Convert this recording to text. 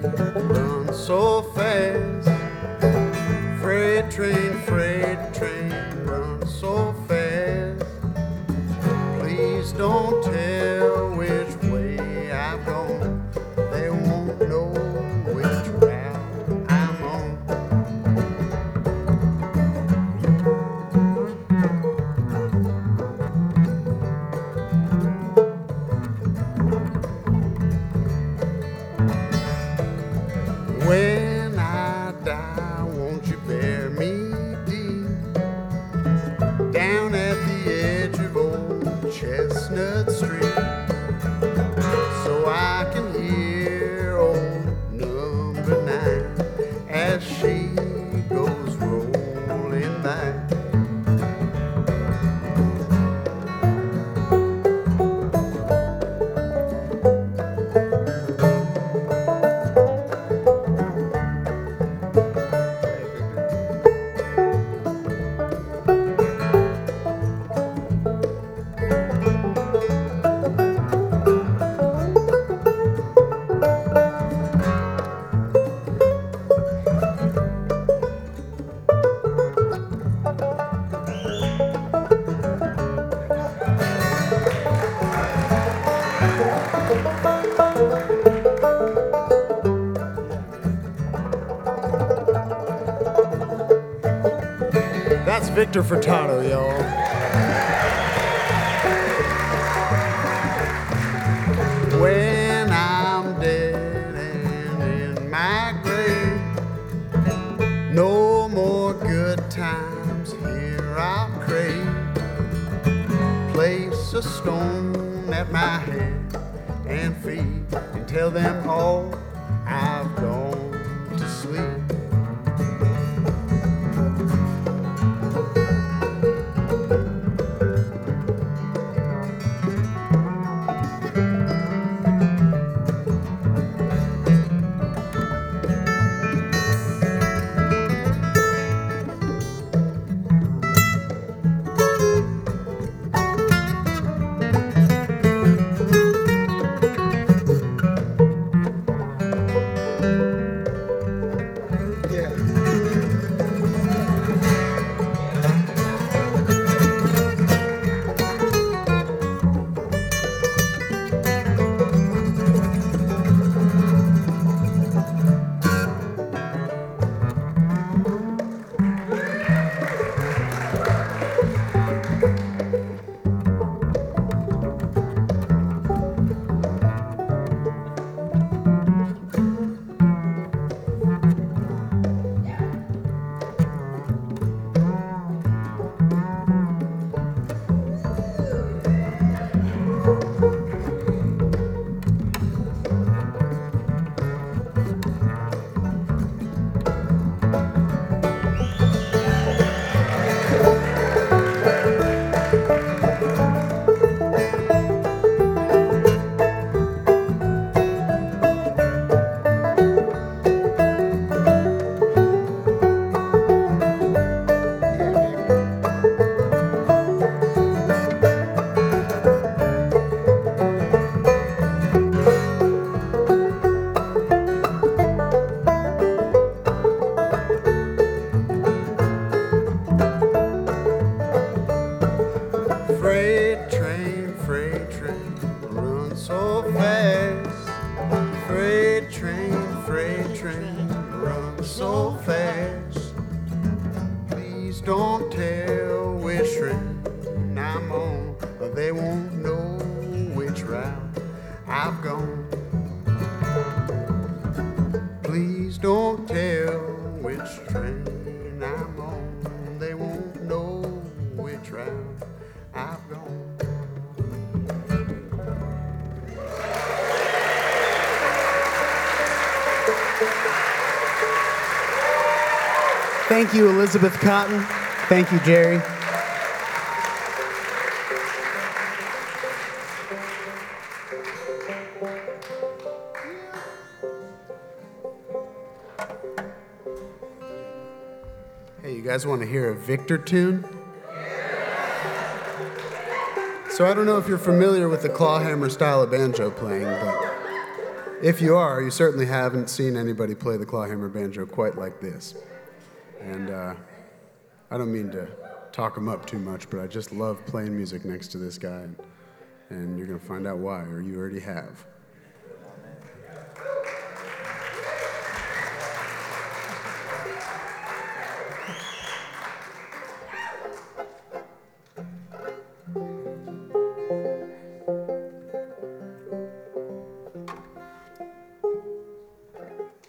run so fast. Freight train, run so fast. Please don't tell which way I've gone. They won't know which route I'm on. When I die, won't you bury me deep down at the edge of old Chestnut Street, so I can hear old number 9 as she goes rolling by. That's Victor Furtado, y'all. When I'm dead and in my grave, no more good times here I'll crave. Place a stone at my head and feet and tell them all I've gone to sleep. Freight train, run so fast. Freight train, run so fast. Please don't tell which train I'm on, or they won't know which route I've gone. Please don't tell which train I'm on, they won't know which route I've gone. Thank you, Elizabeth Cotton. Thank you, Jerry. Hey, you guys want to hear a Victor tune? So I don't know if you're familiar with the clawhammer style of banjo playing, but If you are, you certainly haven't seen anybody play the clawhammer banjo quite like this. And I don't mean to talk him up too much, but I just love playing music next to this guy, and you're going to find out why, or you already have.